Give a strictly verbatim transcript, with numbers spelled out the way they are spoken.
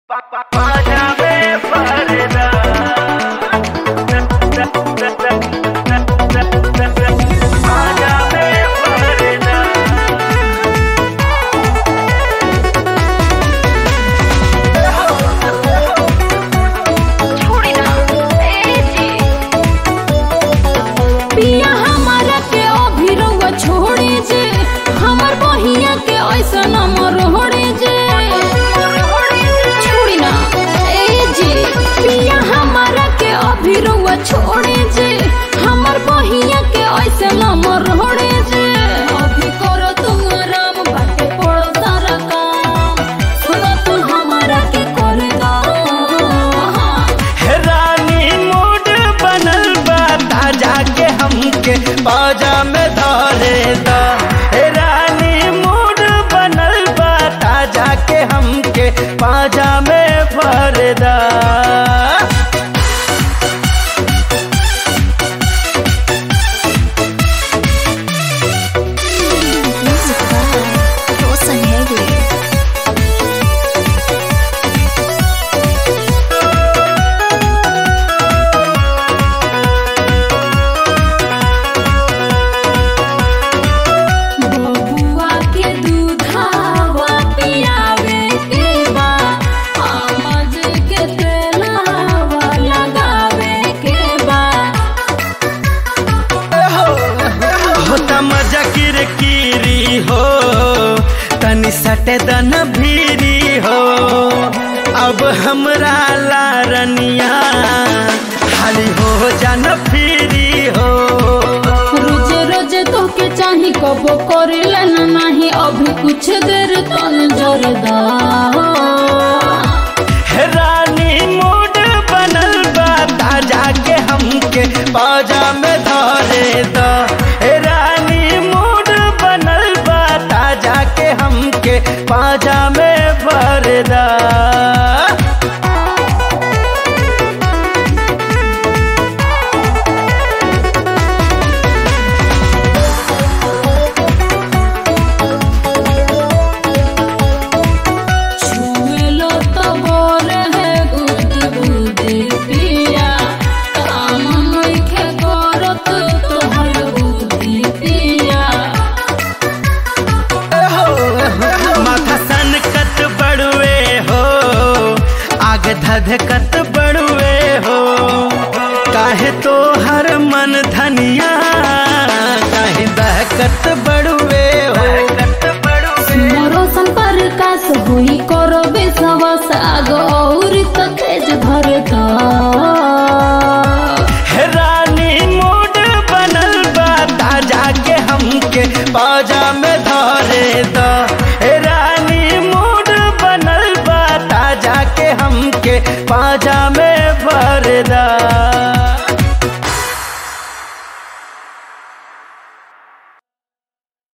छोड़े जे हमर बहिया के ऐसे नमर होड़े जे अभी करो तुम आराम बाटे पड़ो सारा काम सुनो तू हमारा के कर दो हे रानी मूड बनल बा ताजा के हमके बाजा में धरे दा हे रानी मूड बनल बा ताजा के हमके बाजा में भर दा हो तनी सटे दन भीरी हो अब हमरा लारनिया हाली हो जान फिरी हो रोज रोज तो के चाही कबो करेला ना नहीं अभी कुछ देर तन जोर दा हे रानी मूड बनल बा ताजा के हमके बाजा में धरे दा हे रानी मूड बनल बा ताजा के हमके बाजा में भर दा धधकत